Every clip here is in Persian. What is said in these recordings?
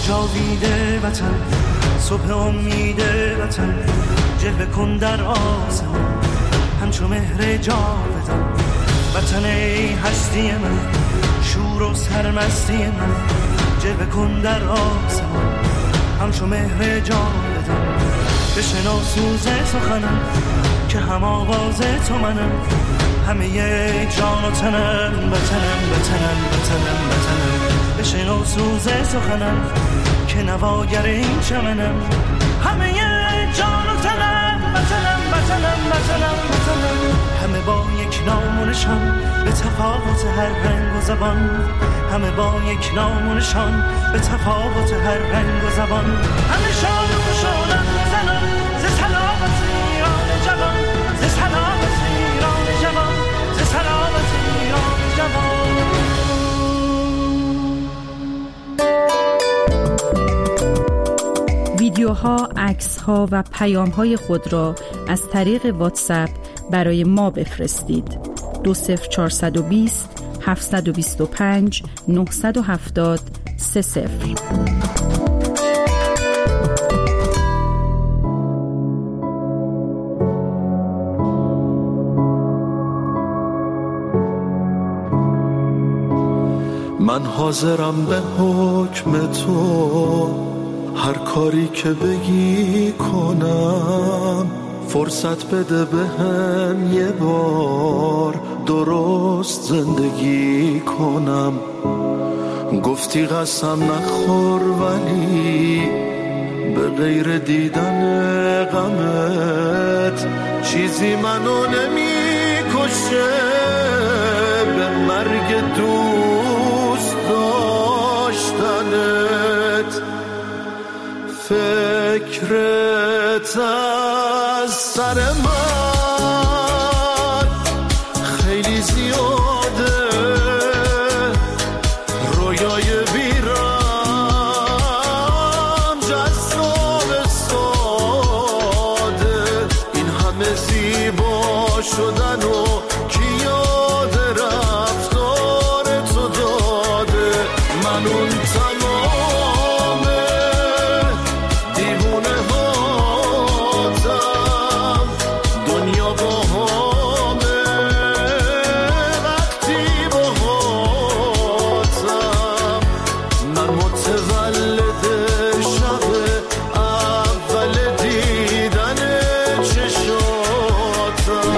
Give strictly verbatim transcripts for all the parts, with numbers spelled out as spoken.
جاویده وطن، صبح امید وطن، جلوه کن در آسمان همچو مهر جاودان. وطن ای هستی من، شور و سرمستی من، جلوه کن در آسمان همچو مهر جاودان. بشنو سوز سخنم که هم آواز تو منم، همه یک جان و تنم، وطنم وطنم وطنم وطنم. بشنو سوز سخنم که نواگر این چمنم، همه یک جان و تنم، وطنم وطنم وطنم وطنم. همه با یک نام و نشان به تفاوت هر رنگ و زبان، همه با یک نام و نشان به تفاوت هر رنگ و زبان. همه شاد و خوشحالم زنان ز سلامت ایران جوان، ز سلامت ایران جوان، ز سلامت ایران جوان. ویدیوها، عکس‌ها و پیام‌های خود را از طریق واتساپ برای ما بفرستید. دو صفر چهارصد و بیست هفتصد و بیست و پنج نهصد و هفتاد سه صفر. من حاضرم به حکم تو هر کاری که بگی کنم، فرصت بده بهم یه بار درست زندگی کنم. گفتی قسم نخور ولی به غیر دیدن غمت چیزی منو نمی کشه، به مرگ دوست داشتنت. فکرت از سر من خیلی زیاده، رویای بیرم جذاب ساده، این همه زیبا شدن و کی یاد رفتار تو داده. من اون تمام دیوونه هاتم، دنیا با همه وقتی با هاتم. من متولد شب اول دیدن چشاتم.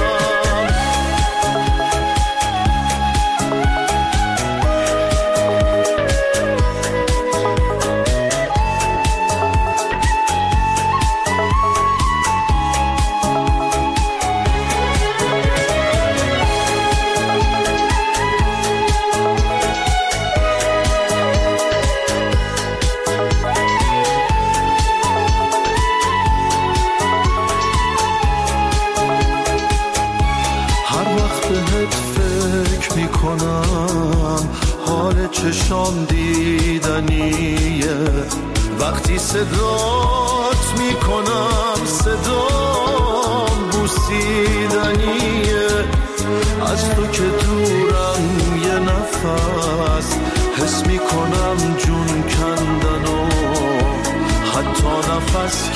حال چشام دیدنیه، وقتی صدات میکنم صدام بوسیدنیه. از تو که دورم یه نفس حس میکنم جون کندن و حتی نفس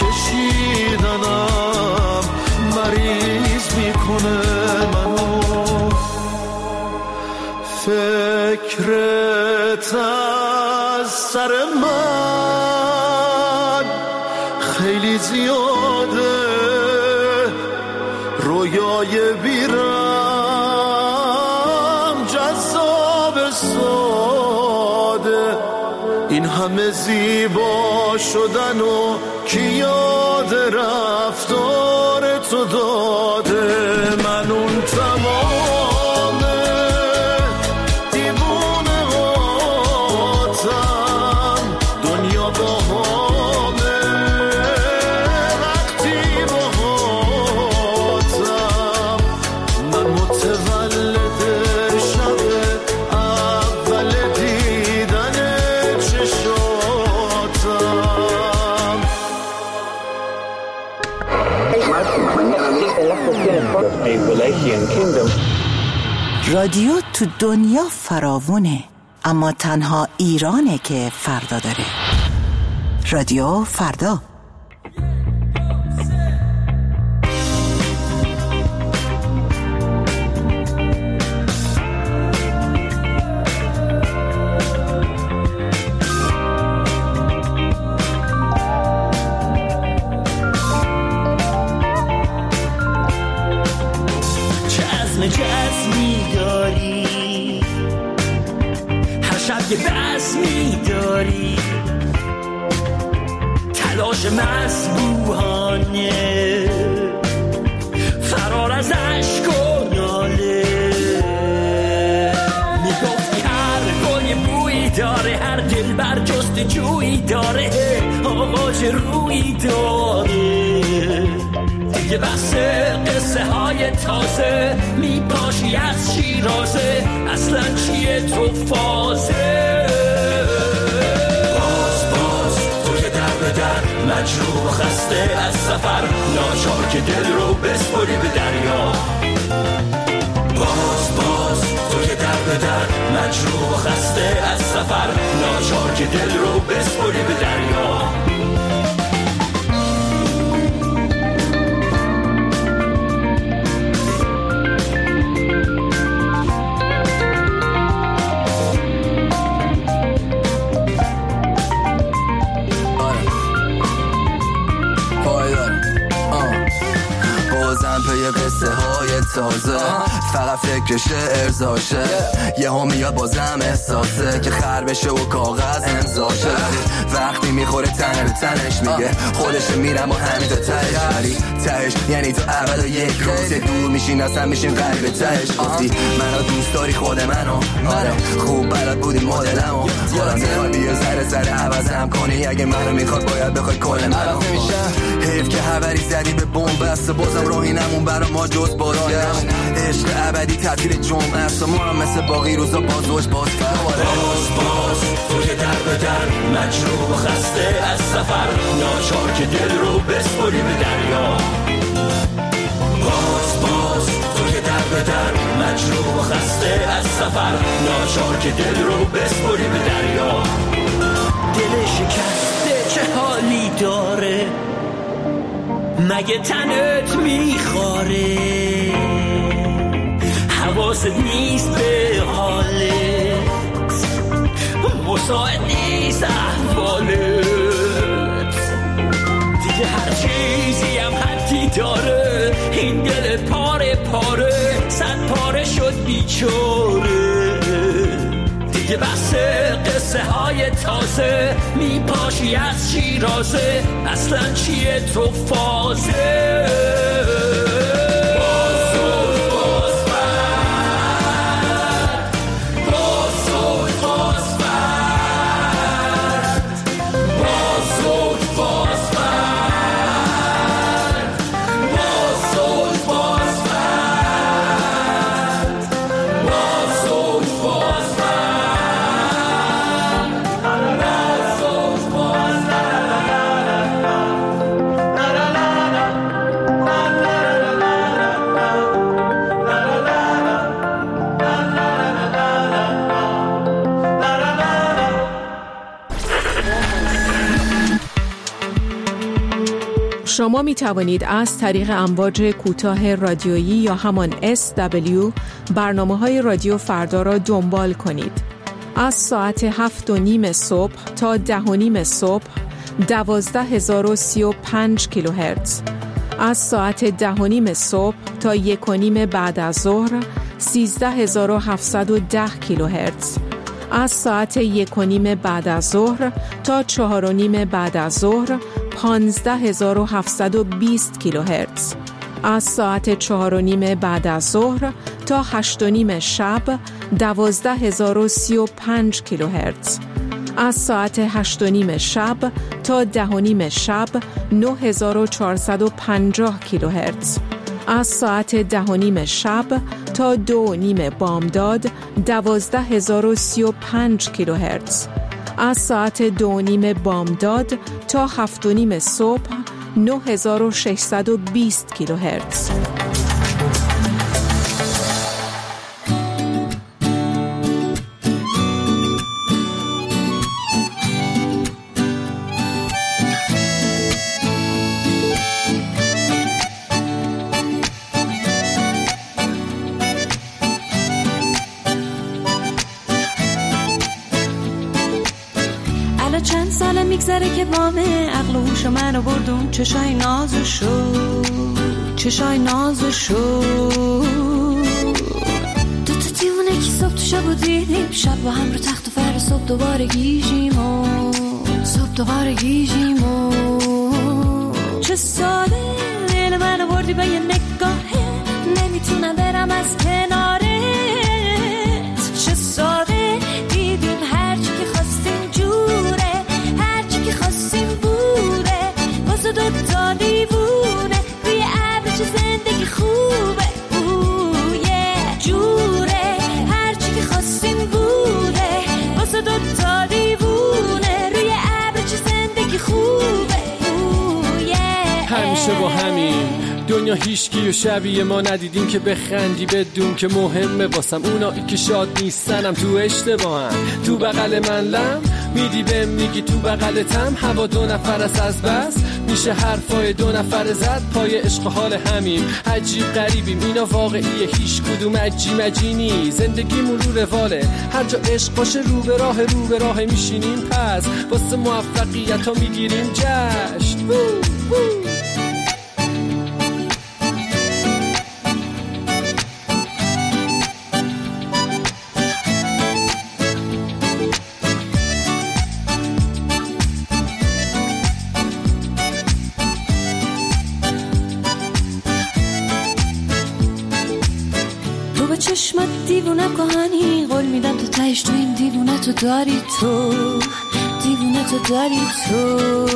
کشیدنم مریض میکنه منو. فکرت از سر من خیلی زیاده، رویای بیرم جذاب ساده، این همه زیبا شدن و کی یاد رفتار تو داده. من اون تمام رادیو تو دنیا فراوونه، اما تنها ایرانه که فردا داره. رادیو فردا. یه بسمی داری، تلاش مسبوحانه، فرار از عشق و ناله. میگفتی هر گل یه بویی داره، هر دل بر جست جویی داره، آغاز رویی داره. دیگه بس قصه های تازه، میپاشی از شیرازه، اصلا چیه تو فازه؟ باز باز تو که در به در مجروح و خسته از سفر، ناچار که دل رو بسپری به دریا. باز باز تو که در به در مجروح و خسته از سفر، ناچار که دل رو بسپری به دریا. قصه های تازه فقط فکرش ارزاشه، یه هم میاد بازم احساسه که خر بشه و کاغذ امضاشه. وقتی میخوره تن به تنش میگه خودش میرم و همین تا تهش، ولی تهش یعنی تو اول و یک روز دور میشین اصلا میشین قریب تهش. گفتی منو دوست داری خود منو، آره خوب بلد بودی مدلمو، حالا میخوای بیا ذره ذره عوضم کنی، اگه منو میخواد باید بخوای کل منو. حیف که حوری زدی به بومبست، بازم راهی نمون برا ما جز بارایش. عشق ابدی تعطیل جمعه است و ما هم مثل باقی روزا بازوش باز فرماره. باز باز تو که در به در مجروح و خسته از سفر، ناچار که دل رو بسپری به دریا. باز باز تو که در به در مجروح و خسته از سفر، ناچار که دل رو بسپری به دریا. دل شکسته چه حالی داره، مگه تنت میخواره؟ حواست نیست به حالت، مساعد نیست احوالت. دیگه هر چیزی هم حدی داره، این دل پاره پاره صد پاره شد بیچاره. دیگه بس قصه های تازه، میپاشی از شیرازه، اصلا چیه تو فازه؟ شما می توانید از طریق امواج کوتاه رادیویی یا همان اس دبلیو برنامه‌های رادیو فردا را دنبال کنید. از ساعت هفت و نیم صبح تا ده و نیم صبح دوازده هزار و سی و پنج کیلوهرتز، از ساعت ده و نیم صبح تا یک و نیم بعد از ظهر سیزده هزار و هفتصد و ده کیلوهرتز، از ساعت یک و نیم بعد از ظهر تا چهار و نیم بعد از ظهر پانزده هزار و هفتصد و بیست کیلوهرتز، از ساعت چهار و نیم بعد از ظهر تا هشت و نیم شب دوازده هزار و سی و پنج کیلوهرتز، از ساعت هشت و نیم شب تا ده و نیم شب نه هزار و چهارصد و پنجاه کیلوهرتز، از ساعت ده و نیم شب تا دو و نیم بامداد دوازده هزار و سی و پنج کیلوهرتز، از ساعت دو و نیم بامداد تا هفت و نیم صبح نه هزار و ششصد و بیست کیلوهرتز. الان چند ساله میگذره که بامه عقل و هوش منو بردون چشای نازشو چشای نازشو دو تا دیوونه که صبح تو شب و دیدیم شب با هم رو تخت و فر صبح دوباره گیجیم و صبح دوباره گیجیم و چه ساله دل منو بردی با یه نگاهه نمیتونم برم از کنارت چه ساده دیدیم هرچی که خواستیم جوره هرچی که خواستیم بوده واسه دو تا دیوونه روی ابر چه زندگی خوبه اوه جوره هرچی که خواستیم بوده واسه دو تا دیوونه روی ابر چه زندگی خوبه اوه همیشه با همین دنیا هیچکی و شبیه ما ندیدیم که بخندی بدون که مهمه واسم اونایی که شاد نیستنم تو اشتباهن تو بغل من لم میدی بهم میگی تو بغلتم هوا دو نفر است از بس میشه حرفای دو نفر زد پای عشق حال همیم عجیب غریبیم اینا واقعیه هیچ کدوم عجی مجینی زندگیمون رو رواله هر جا عشق باشه رو به راه رو به راه میشینیم پس واسه موفقیت ها میگیریم جشن وو وو. چشمت دیوونه کهانی قول میدم تو تهش تو این دیوونه تو داری تو دیوونه تو داری تو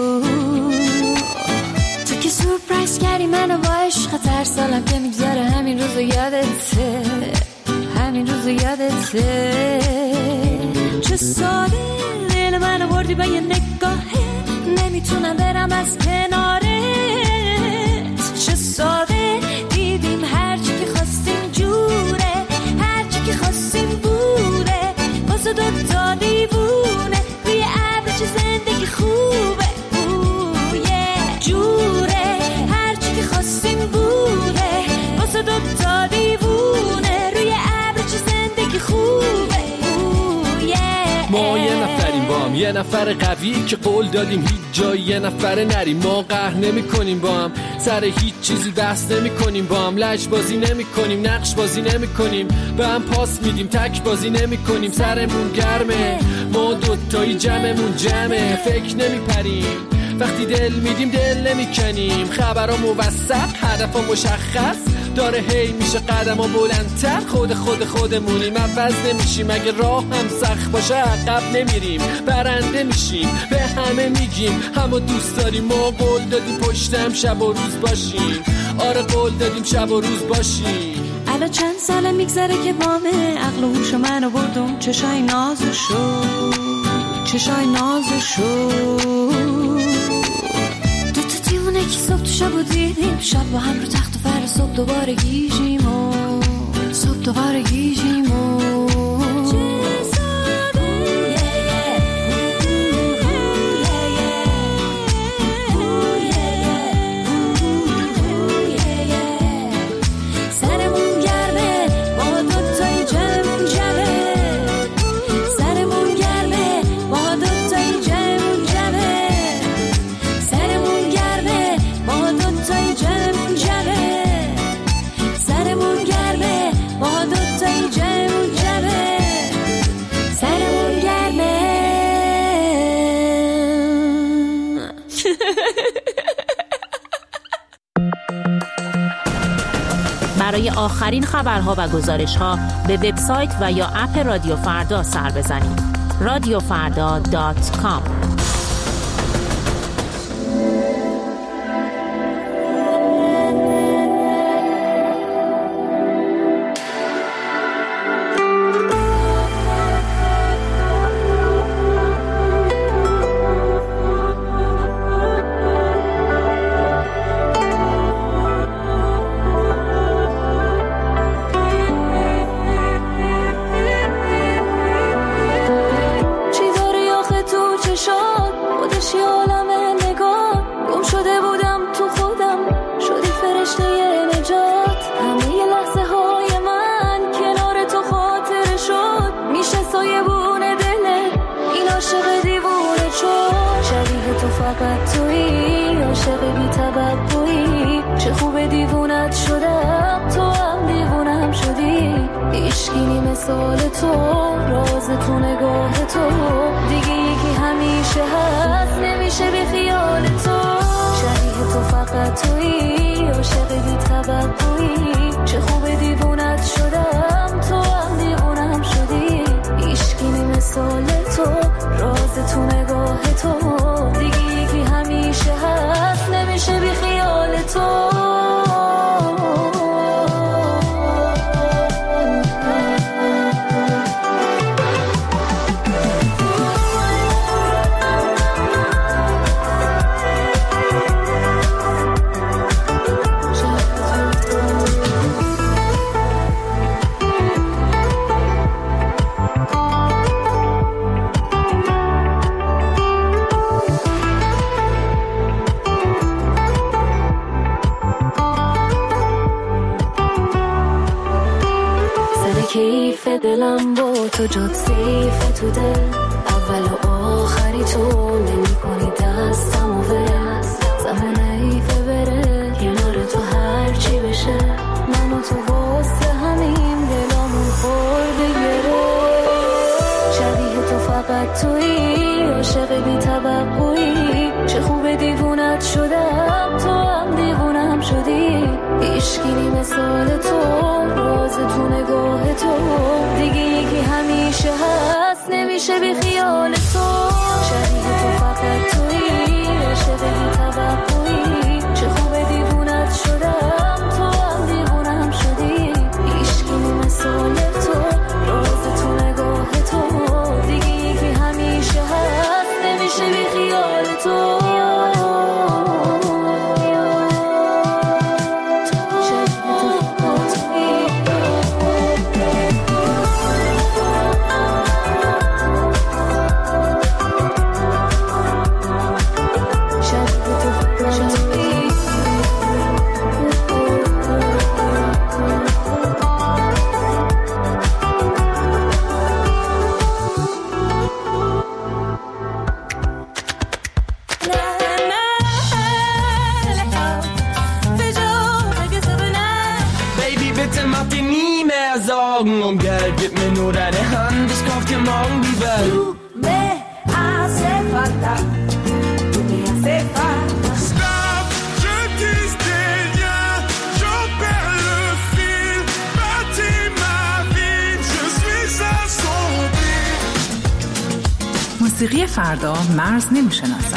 تو که سورپرایز کردی منو با عشق هر سالم که میگذره همین روزو یادته همین روزو یادته چه ساله دل منو بردی با یه نگاهه نمیتونم برم از کنارت چه ساده دیدیم هرچی که خواستیم جوره که خواستیم بوده واسه دو تا دیوونه روی ابر چه زندگی خوبه اوه جوره هرچی که خواستیم بوده واسه دو تا دیوونه روی ابر چه زندگی خوبه اوه ما یه نفریم با هم یه نفر قوی که قول دادیم هیچ جای یه نفر نریم ما قهر نمی کنیم با هم سر هیچ چیزی بحث نمی کنیم با هم لج بازی نمی کنیم نقش بازی نمی کنیم به هم پاس میدیم تک بازی نمی کنیم سرمون گرمه ما دوتایی جمعمون جمعه فکر نمی پریم وقتی دل میدیم دل نمی کنیم خبرها موثق هدفها مشخص داره هی میشه قدم ها بلندتر خود خود خودمونیم عوض نمیشیم اگه راه هم سخت باشه عقب نمیریم برنده میشیم به همه میگیم همه دوست داریم ما قول دادیم پشتم شب و روز باشیم آره قول دادیم شب و روز باشیم الان چند ساله میگذره که بامه عقل و هوش منو بردم چشای نازشو چشای نازشو دو تا دیوونه که صبح تو شب و دیدیم شب با هم رو تخت و فر صبح دوباره گیجیم و صبح دوباره گیجیم و برای آخرین خبرها و گزارش‌ها به وبسایت و یا اپ رادیو فردا سر بزنید. رادیو فردا دات کام چی داری آخه تو چشات فقط تویی، عاشق بی توقعی. چه خوب دیوونت شدم، تو هم دیوونم شدی. عشقی مثال تو، راز تو نگاه تو. دیگه یکی همیشه هست، نمیشه بی خیال تو. شبیه تو فقط تویی، عاشق بی توقعی. چه خوب دیوونت شدم، تو هم دیوونم شدی. عشقی مثال تو، راز تو نگاه تو. دیگه یکی همیشه هست، نمیشه بی خیال تو. کیف دلم با تو جات سیف تو دل. اول و آخری تو نمی کنی دستم و ول. زمان ایفه بره کنار تو هر چی بشه. من و تو واسه همین دلامون خورده گره. شبیه تو فقط تویی، عاشق بی توقعی. چه خوب دیوونت شدم، تو هم دیوونم شدی. عشقی مثال تو، راز تو نگاه تو. دیگه یکی همیشه هست، نمیشه بی خیال تو. شبیه تو فقط تویی، عاشق بی توقعی. چه خوب دیوونت شدم، تو هم دیوونم شدی. عشقی مثال تو، راز تو نگاه تو. دیگه یکی همیشه هست، نمیشه بی خیال تو. Um Geld, gib mir nur deine Hand, ich kauf dir morgen die Welt. Tu me hace falta, tu me hace falta. Stop, je tisse des liens, j'en perds le fil. Bâtis ma vie, je suis assombri. موسیقی فردا مرز نمیشناسد.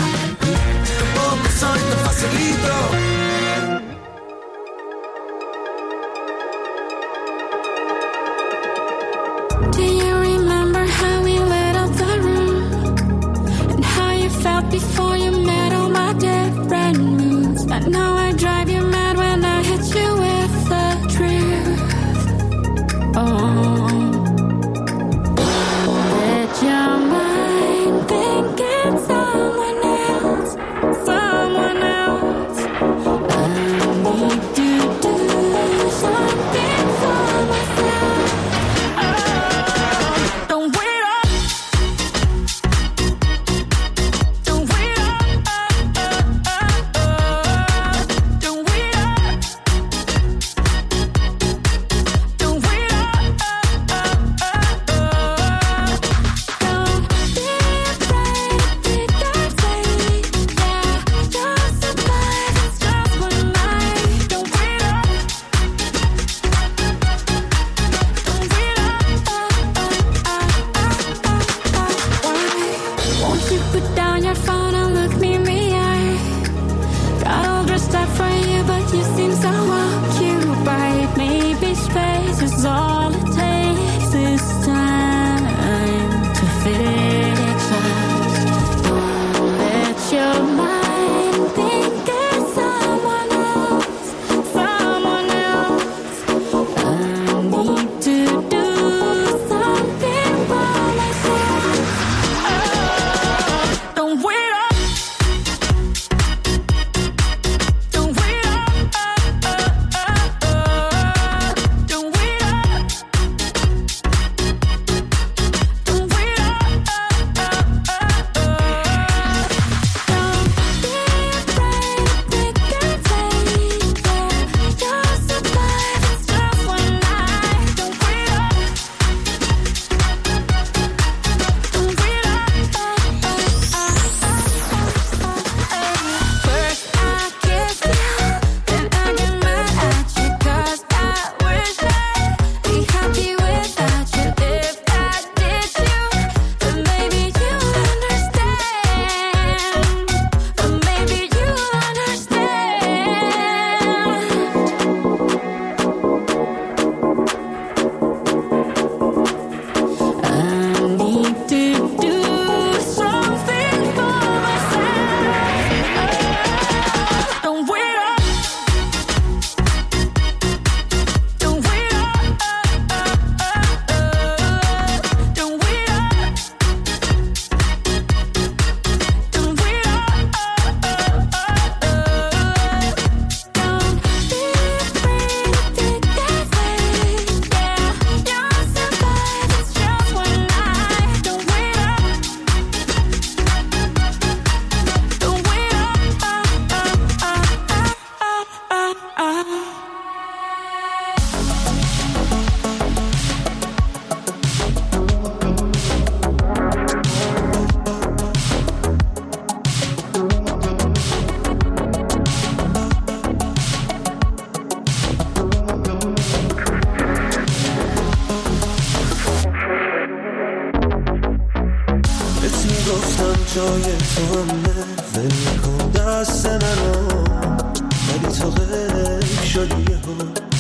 Before you met all my different moods. I know I drive you mad when I hit you with the truth. Oh, let your mind think it's someone else, someone else. I need to do something for myself. Oh, don't wait up. Don't wait up. بهت میگفتم جای تو همه ول کن دست منو، ولی تو غیب شدی یهو.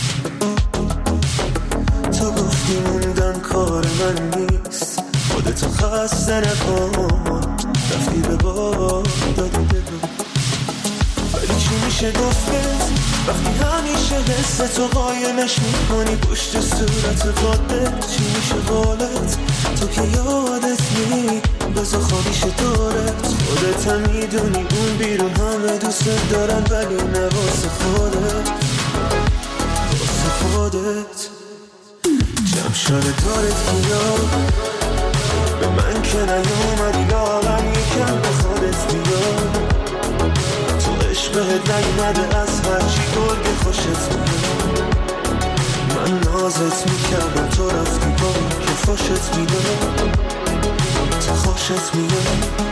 تو گفتی موندن کار من نیست، خودتو خسته نکن، رفتی به باد دادی دلو. ولی چی میشه گفت وقتی همیشه حس تو قایمش میکنی پشت صورت خودت؟ چی میشه قولت تو که یادت نی بزا خواهیش دارت؟ خودت هم میدونی اون بیرون همه دوست دارن، ولی نه واسه خودت، واسه خودت. جمع شده دارت کیا به من که نیومدی لاغم یکم به خودت بیا. عشقت نیومده از هرچی گرگ خوشت میاد. من نازت میکردم تو رفتی با که خوشت میاد، تو خوشت میاد.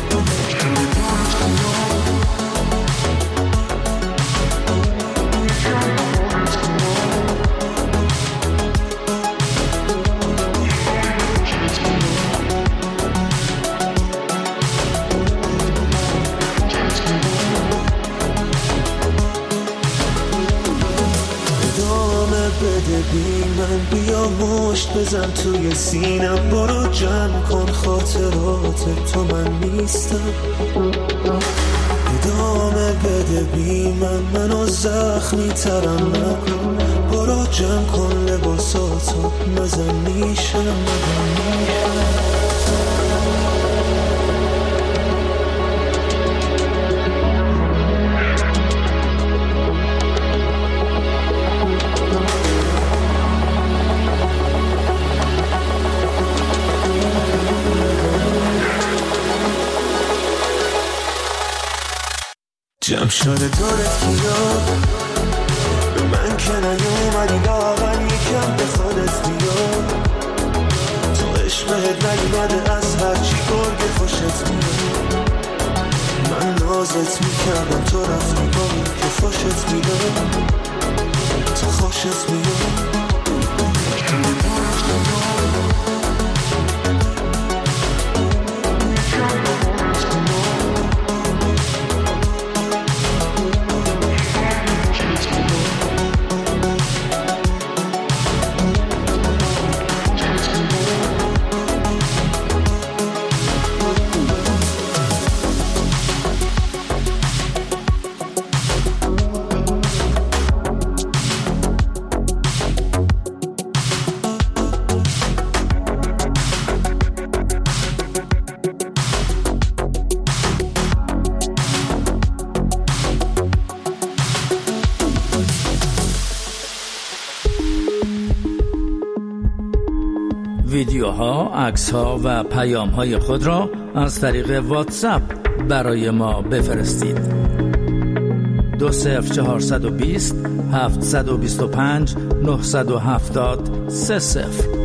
بی من بیا مشت بزن توی سینم، برو جمع کن خاطرات تو من نیستم. ادامه بده بی من منو زخمی ترم نکن، برو جمع کن لباساتو مزن میشم. جمع شده دارت کیا به من که نیومدی لاغن یکم به خودت بیا. تو عشقت نیومده از هرچی گرگ خوشت میاد. من نازت میکردم تو رفتی با که خوشت میاد، تو خوشت میاد. ویدیوها، عکس‌ها و پیام‌های خود را از طریق واتساپ برای ما بفرستید. دو صفر چهارصد و بیست هفتصد و بیست و پنج نهصد و هفتاد سه صفر.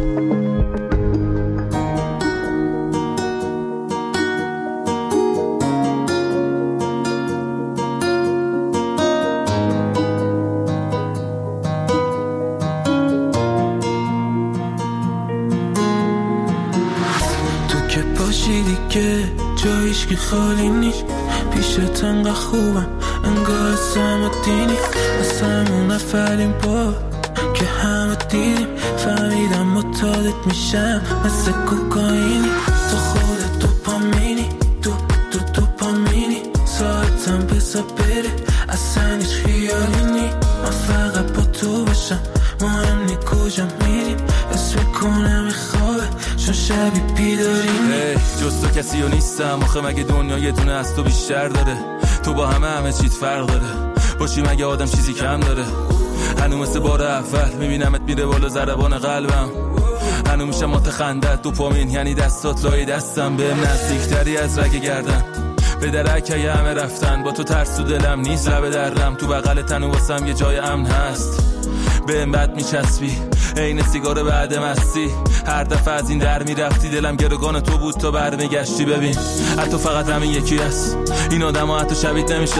جایش که خالی نیست پیشت انقدر خوبم انگار سم دینی از همون نفرین با که همه دیدیم فهمیدم متعادت میشم مثل کوکائینی. تو خودت دوپامینی دو دو دوپامینی ساعتم بسا بره اصلا هیچ خیالی نی. من فقط با تو باشم مهم نی کجا میریم اسم کنم خوابه چون شبی بیداریم. جز تو کسی و نیستم آخه مگه دنیا یه دونه از تو بیشتر داره؟ تو با همه همه چیت فرق داره باشی مگه آدم چیزی کم داره؟ هنو مثل بار اول میبینمت میره بالا ضربان قلبم، هنو میشم متخندت دوپامین یعنی دستات لای دستم بهم نزدیکتری از رگ گردن به درک همه رفتن با تو ترس تو دلم نیست لب درم تو بغل تنو واسم یه جای امن هست بهم بد میچسبی عین سیگار بعد مستی هر دفعه از این در میرفتی دلم گروگان تو بود تا برمیگشتی. ببین حتی فقط همین یکی هست این آدم ها حتی شبیت نمیشم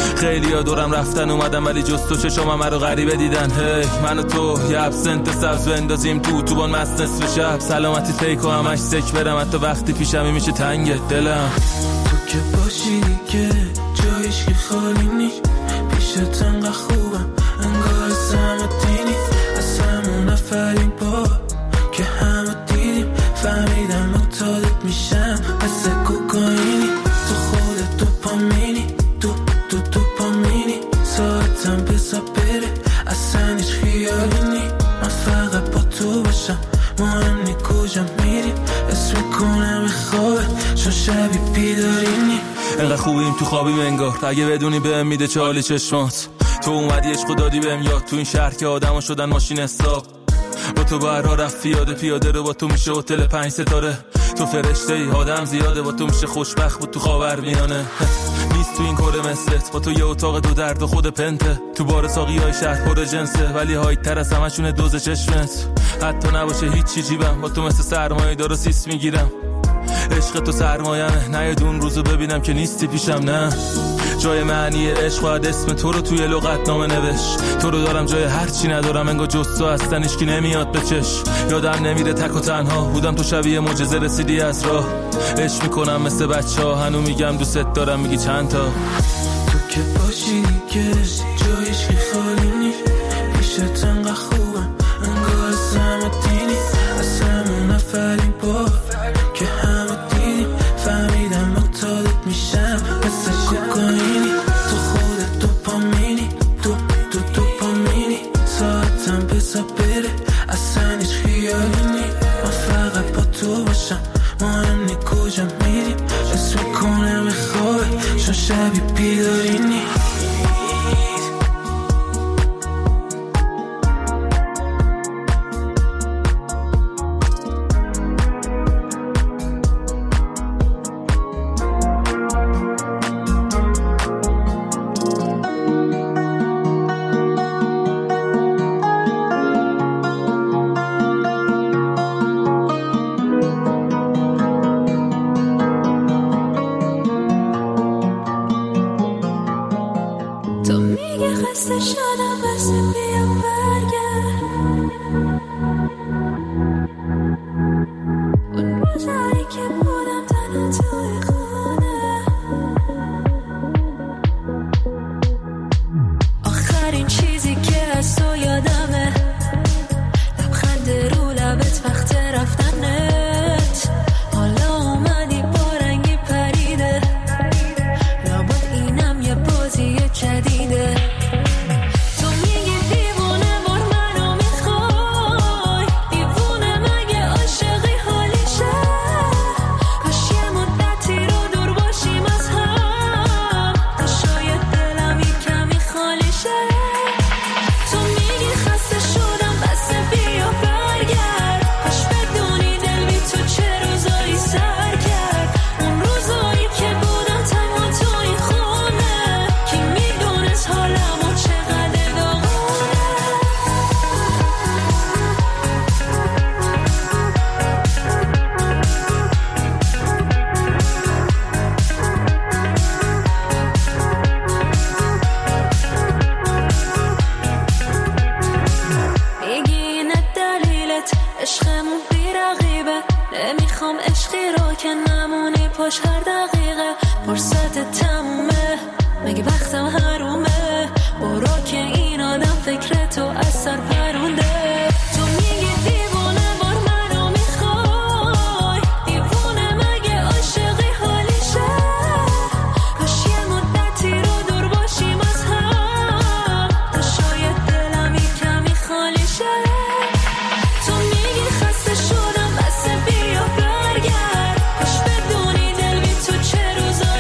خیلی ها دورم رفتن اومدن ولی جز تو چشام رو غریبه دیدن. هی من و تو یه ابسنت سبز بندازیم تو توبان مست نصف شب، سلامتی فیک و همش سک برم حتی وقتی پیشمی میشه تنگ دلم. تو که باشی دیگه جایش که خالی نی، پیشت انقدر خوبم انگار سمتی نی، از همون نفرین با که همه دیدیم فهمیدم متعادت میشم مثل کوکائینی، تو خودت تو پامینی تو تو تو پامینی، ساعتم بزا بره اصلا هیچ خیالی نی، من فقط با تو باشم مهم نی کجا میریم، اسم میکنم خوابه چون شبی بیدارینی. انقدر خوبیم تو خوابیم انگار، اگه بدونی بهم میده چالی چشمات، تو اومدی عشق دادی بهم یاد، تو این شهر که آدما شدن ماشین استاپ، با تو برا رفت پیاده پیاده رو با تو میشه هتل پنج ستاره، تو فرشته ای آدم زیاده با تو میشه خوشبخت بود تو خاورمیانه، نیست تو این کره مثلت، با تو یه اتاق دو درد و خود پنته، تو بار ساقی های شهر پر جنسه ولی هایت تر از همشونه دوز چشمت، حتی نباشه هیچی جیبم با تو مثل سرمایه دار و سیس میگیرم، عشق تو سرمایمه نه اون روزو ببینم که نیستی پیشم، نه جای معنی عشق و اسم تو رو توی لغت نامه نوش، تو رو دارم جای هر چی ندارم انگار جز تو هستن هیچکی نمیاد به چش، یادم نمیره تک و تنها بودم تو شبیه معجزه رسیدی از راه، عشق میکنم مثل بچه ها هنو میگم دوست دارم میگی چند تا، تو که باشی دیگه جایش که خالی نی، پیشت انقدر خوبم انگار سمتی نی، از همون نفرین با که همه دیدیم فهمیدم متعادت میشم مثل کوکائینی، تو خودت تو پامینی تو تو تو پامینی، ساعتم بزا بره اصلا هیچ خیالی نی، من فقط با تو باشم مهم نی کجا میریم، اسم میکنم خوابه چون شبی بیدارینی.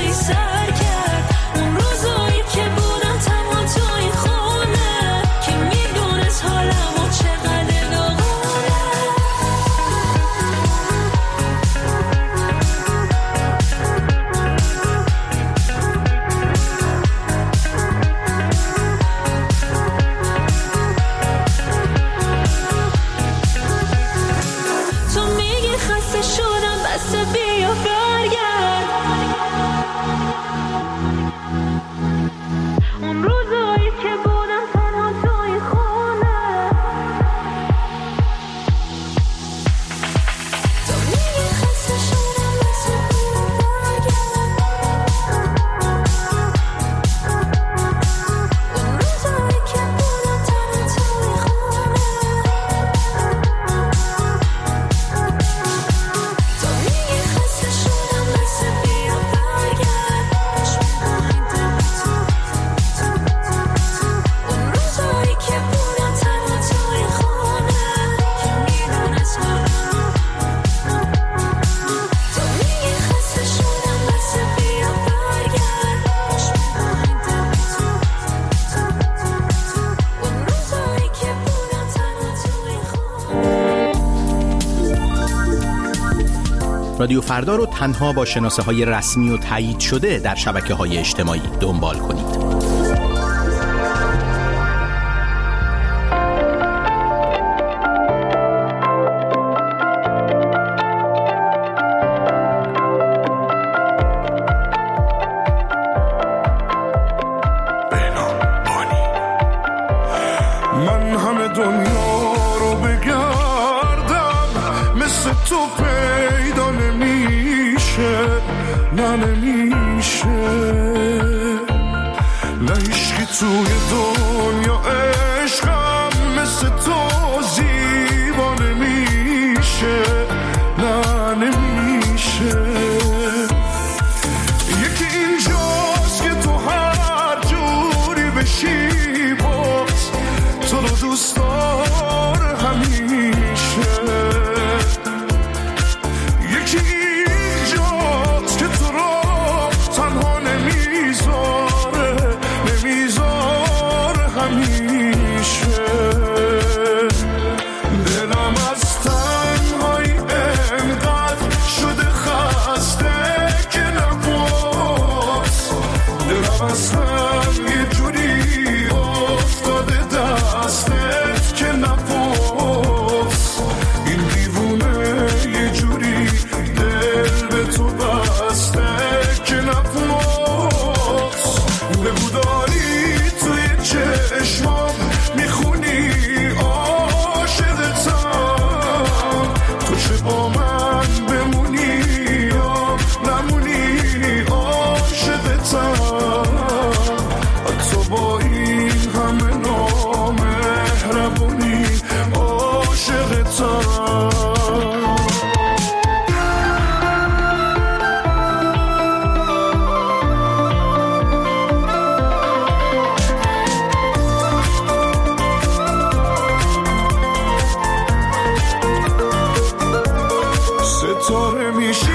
که بودم تنها تو این خونه که رادیو فردا رو تنها با شناسه های رسمی و تایید شده در شبکه های اجتماعی دنبال کنید. توی دنیا عشقم مثل تو زیبا نمیشه، نه نمیشه. یکی اینجاست که تو هر جوری بشی باز تو رو دوست داره همیشه. یکی اینجاست که تو رو تنها نمیذاره نمیذاره همیشه. دلم از تنهایی انقدر شده خسته که نباز، دلم اصلا یه جوری افتاده دستت که نباز. این دیوونه یه جوری دل به تو بسته که نباز. بگو داری توی چشمام میخونی عاشقتم، تو چه با من بمونی یا نمونی عاشقتم. حتی با این همه نامهربونی عاشقتم. ستاره میشی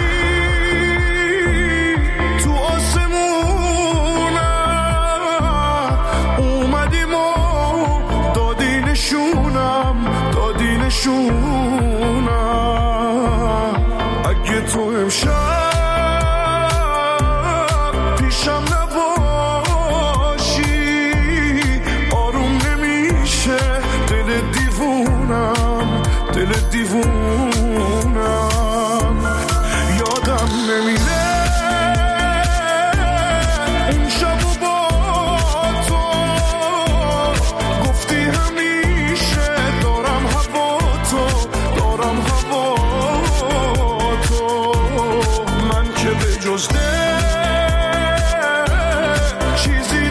تو آسمونم، اومدیم و دادی نشونم دادی نشونم. اگه تو امشب پیشم نباشی آروم نمیشه دل دیوونم دل دیوونم. یادم نمیره اون شب و با تو گفتی همیشه دارم هوا تو دارم هوا تو. من که به جز دل چیزی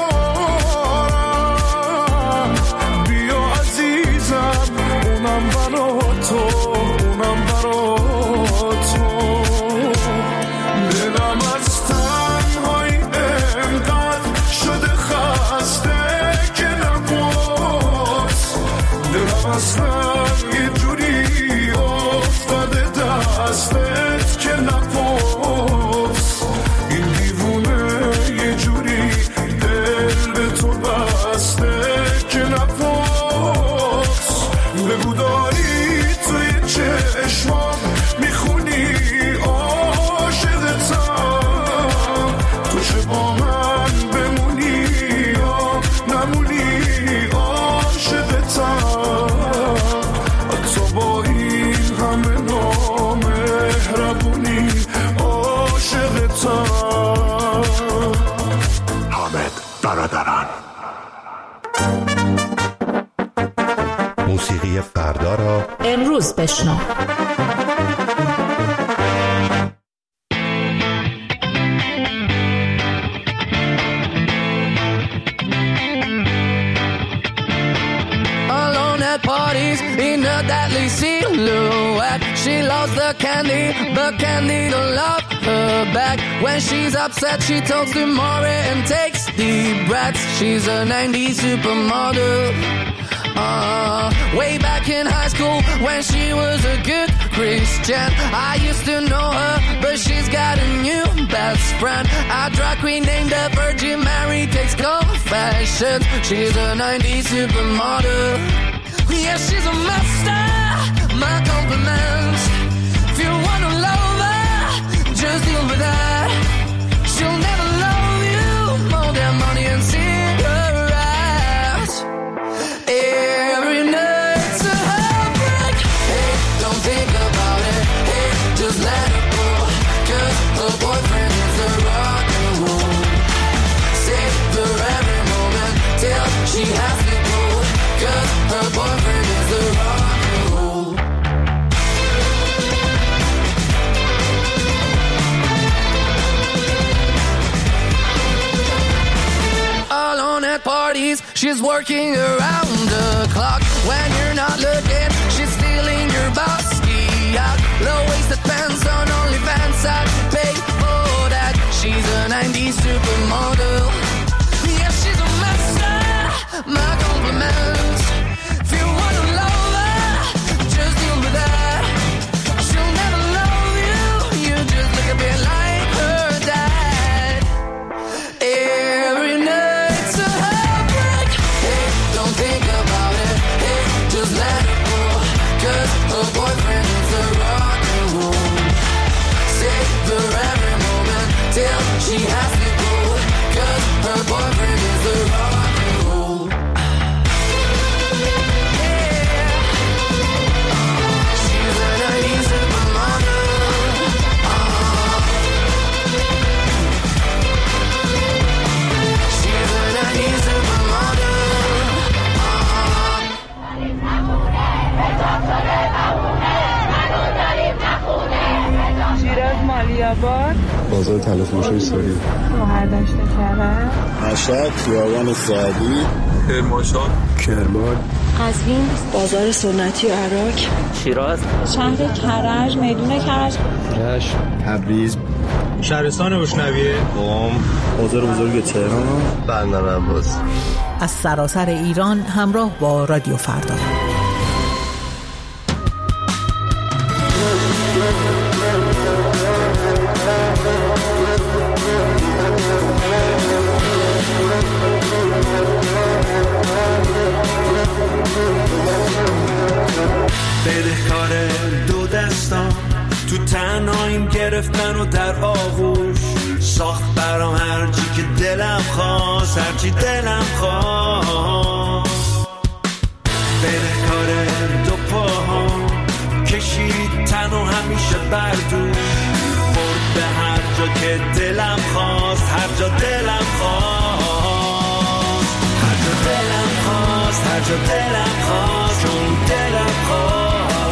ندارم، بیا عزیزم اونم برا تو اونم برا تو. دلم از تنهایی انقدر شده خسته که نباز، دلم اصلا یه جوری افتاده دستت که نباز. این دیوونه یه جوری دل به تو بسته که نباز. بگو داری توی چشمام میخونی عاشقتم، تو چه با من بمونی یا نمونی عاشقتم. حتی با این همه نامهربونی عاشقتم. حامد برادران. موسیقی فردا را امروز بشنو. Alone at parties in a deadly silhouette. She loves the candy, but candy don't love her back. When she's upset, she talks to Maury and takes deep breaths. She's a nineties supermodel. Uh, way back in high school when she was a good Christian, I used to know her, but she's got a new best friend. A drag queen named the Virgin Mary takes confessions. She's a nineties supermodel. Yeah, she's a master. My compliments. If you wanna love parties, she's working around the clock. When you're not looking, she's stealing your bossy out. Low-waisted pants on OnlyFans, I'd pay for that. She's a nineties supermodel. Yeah, she's a master. My compliments. If you want to love her, just deal with that. She'll never love you. You just look a bit like her dad. Every night's a heartbreak. Hey, don't think about it. Hey, just let it go. 'Cause her boyfriend is a rock and roll. Savor every moment till she has to go. 'Cause her boyfriend is a rock and roll. Yeah. She's a nineties supermodel. Uh-huh. She's a nineties supermodel. شیراز مالیاباد بازار تلفروشی ساری شوهر داشته کرد مشهد خیابان سعدی کرمانشاه کرمان قزوین بازار سنتی عراق شیراز شهر کرج میدون کرج رشت تبریز شهرستان بشنویه قم بازار بزرگ تهران بندر عباس. از سراسر ایران همراه با رادیو فردا. بدهکار دو دستان تو تنهاییم گرفتن و در آغوش ساخت برام هرچی که دلم خواست هرچی دلم خواست بدهکار دو پاهام کشید تن و همیشه بردوش برد به هر جا که دلم خواست هر جا دلم خواست هر جا دلم خواست هر جا دلم خواست چون دلم خواست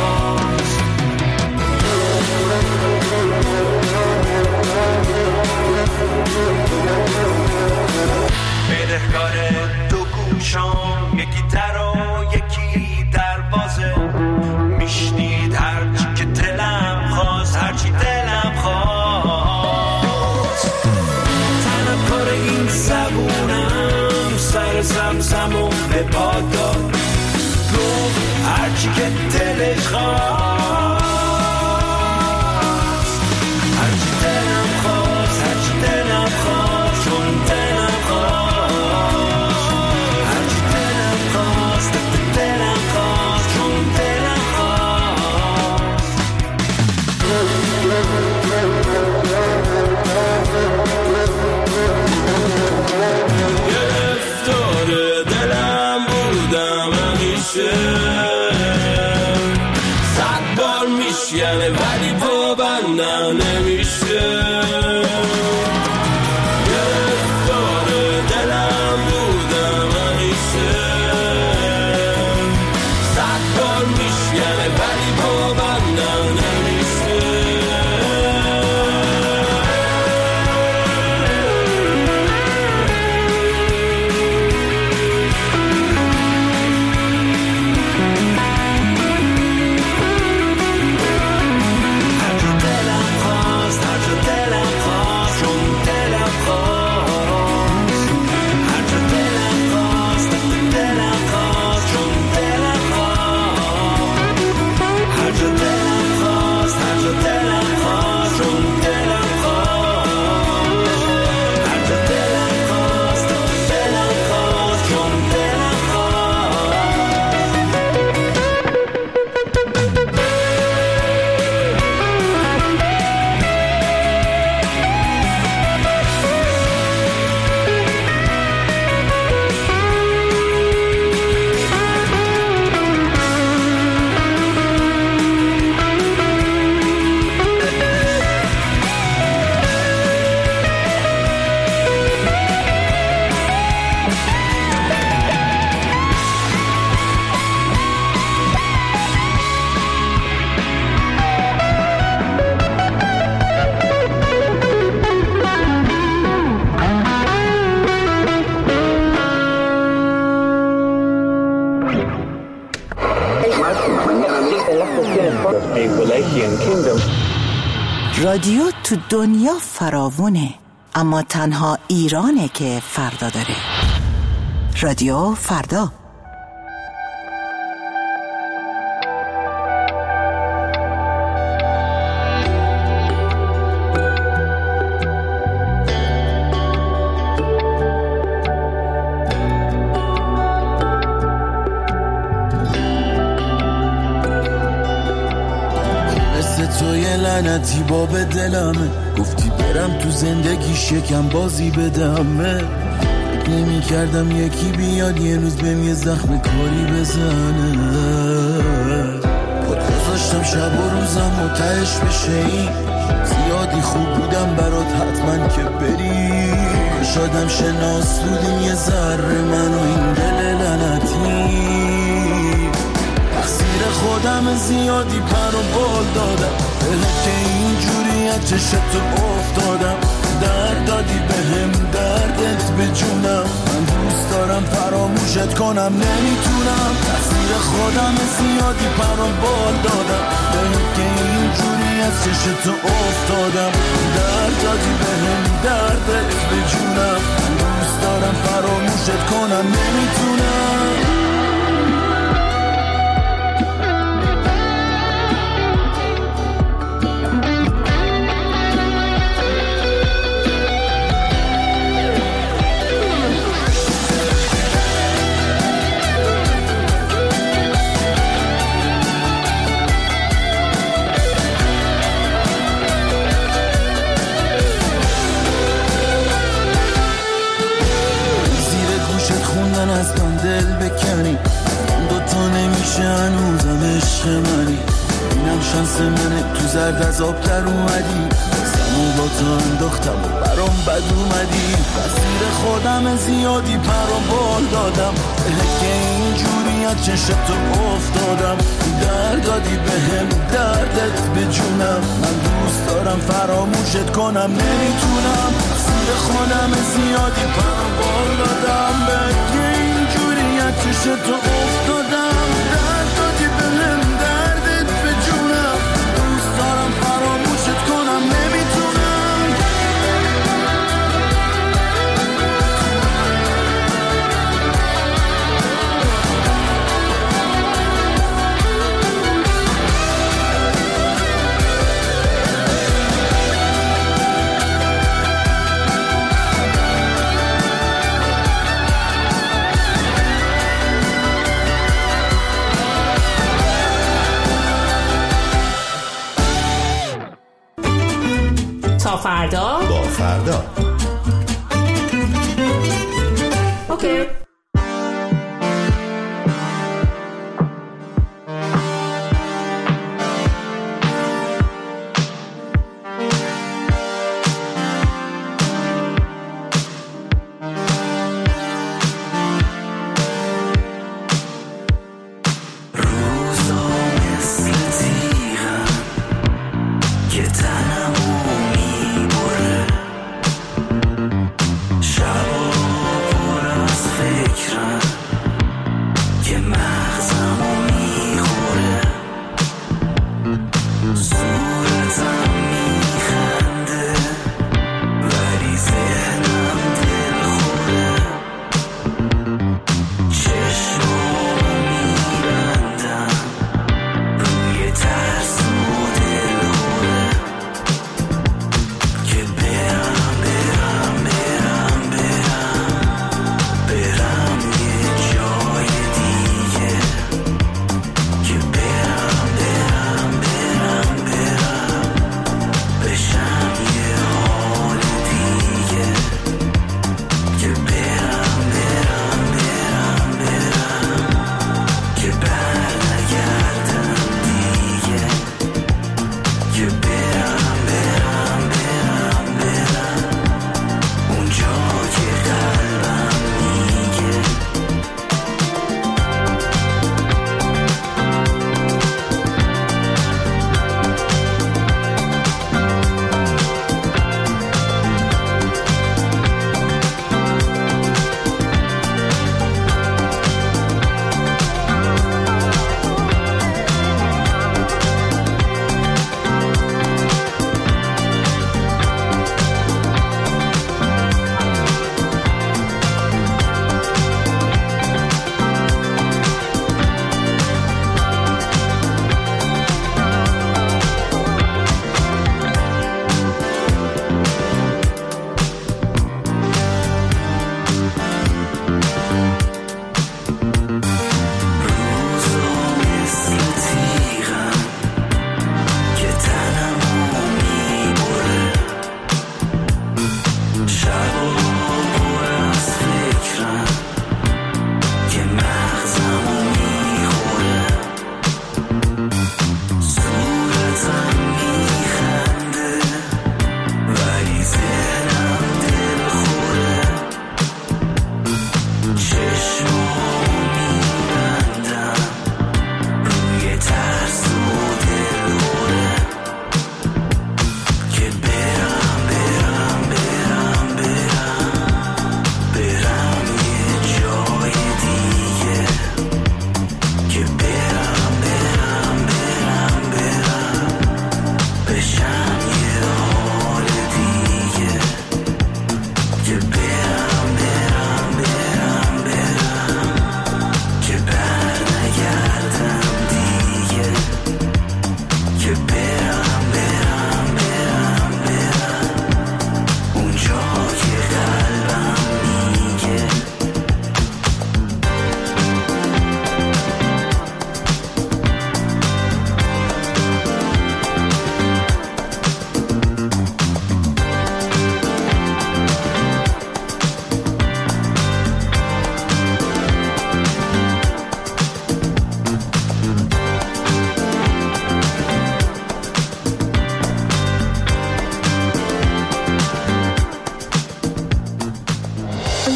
بدهکار دو گوشام یکی در و یکی دروازه میشنید هرچی که دلم خواست هرچی دلم خواست تنم کار این زبونم سر زمزم و به پاد داد گفت هرچی که دلش خواست هرچی دلم خواست هرچی دلم خواست چون دلم خواست هرچی دلم خواست دلم خواست چون دلم خواست گرفتار دلم بودم همیشه رادیو تو دنیا فراوونه، اما تنها ایرانه که فردا داره. رادیو فردا. لعنتی باب دلمه، گفتی برم تو زندگی شکم بازی بدمه. نمی کردم یکی بیاد یه روز بهم یه زخم کاری بزنه. پاد گذاشتم شب و روزم و تهش بشه این زیادی خوب بودم برات حتما که بری. شادم شناس بودیم یه ذره من و این دل لعنتی. تقصیر خودم زیادی پر و بال دادم بهت که اینجوری از چشتو افتادم. درد دادی بهم دردت به جونم، من دوست دارم فراموشت کنم نمیتونم. تقصیر خودم زیادی پر و بال دادم بهت که اینجوری از چشتو افتادم. درد دادی بهم دردت به جونم، من دوست دارم فراموشت کنم نمیتونم. از من دل بکنی دوتا نمیشه هنوزم عشق منی. اینم شانس منه تو زرد از آب در اومدی. زمو با تو انداختم و برام بد اومدی. تقصیر خودم زیادی پر و بال دادم بهت که اینجوری از چشتو افتادم. درد دادی بهم دردت به جونم، من دوست دارم فراموشت کنم نمیتونم. تقصیر خودم زیادی پر و بال دادم بهت که اینجوری از چشتو افتادم. درد دادی بهم دردت به جونم، دوست دارم فراموشت کنم نمیتونم. تا فردا با فردا. اوکی. شبا پر از فکر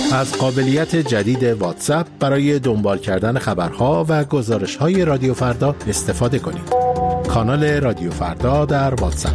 از قابلیت جدید واتساپ برای دنبال کردن خبرها و گزارش‌های رادیو فردا استفاده کنید. کانال رادیو فردا در واتساپ.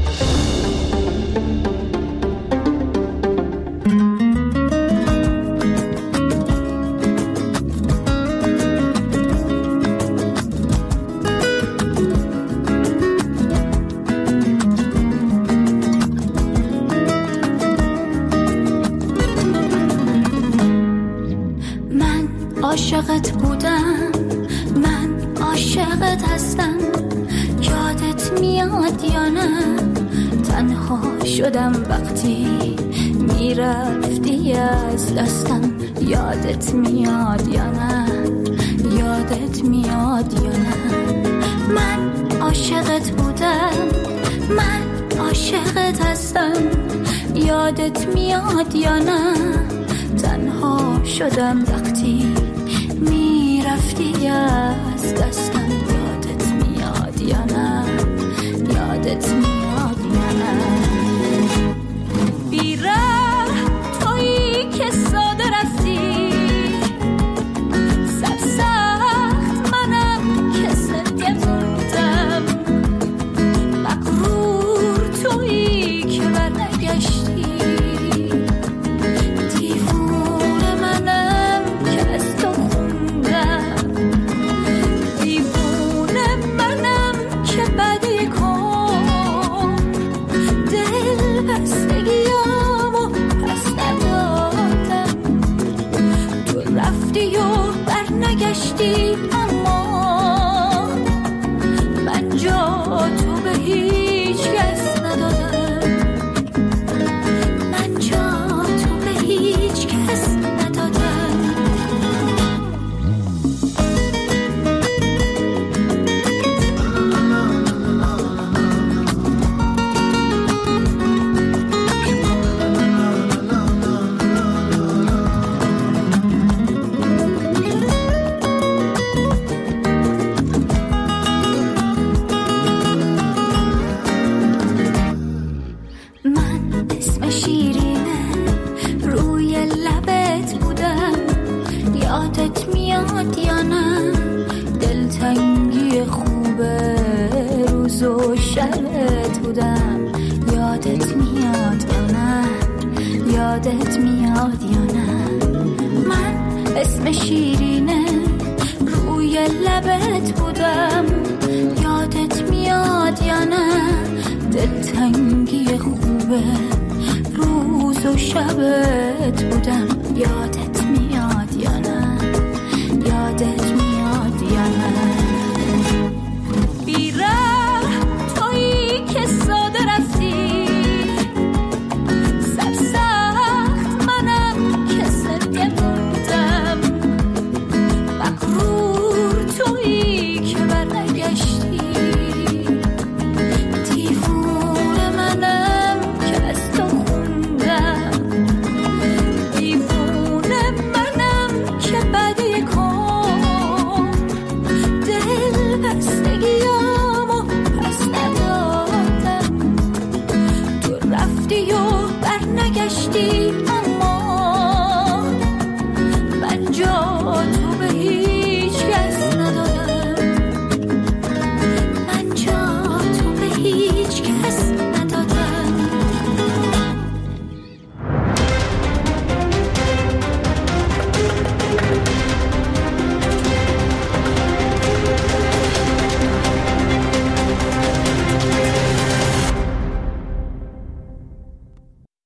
عاشقت بودم، من عاشقت هستم، یادت میاد یا نه؟ تنها شدم وقتی میرفتی از دستم، یادت میاد یا نه؟ یادت میاد یا نه؟ من عاشقت بودم، من عاشقت هستم، یادت میاد یا نه؟ تنها شدم وقتی میرفتی از دستم، یادت میاد یا نه؟ یادت میاد یا نه؟ بیره تویی که ساده رفتی، سرسخت منم که سنده موندم، مغرور تویی که برنگشتی، گشتی اما من جا تو به هیچ کس ندادم، من جا تو به هیچ کس ندادم. یادت میاد یا نه؟ من اسم شیرینه روی لبت بودم، یادت میاد یا نه؟ دلتنگی خوبه روز و شبت بودم، یادت میاد یا نه؟ یادت میاد یا نه؟ بیره تویی که ساده رفتی، گشتی